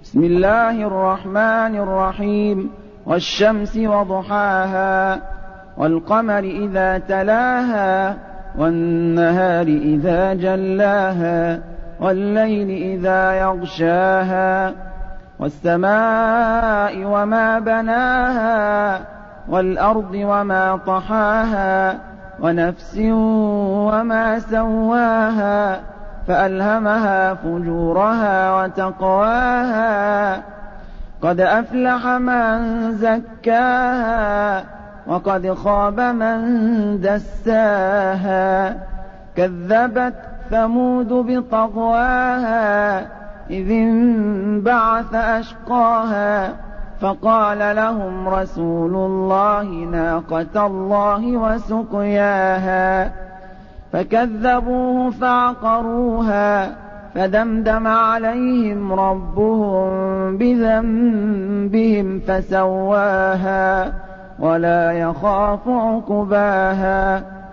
بسم الله الرحمن الرحيم. والشمس وضحاها والقمر إذا تلاها والنهار إذا جلاها والليل إذا يغشاها والسماء وما بناها والأرض وما طحاها ونفس وما سواها فألهمها فجورها وتقواها قد أفلح من زكاها وقد خاب من دساها كذبت ثمود بطغواها إذ انبعث أشقاها فقال لهم رسول الله ناقة الله وسقياها فكذبوه فعقروها فدمدم عليهم ربهم بذنبهم فسواها ولا يخاف عقباها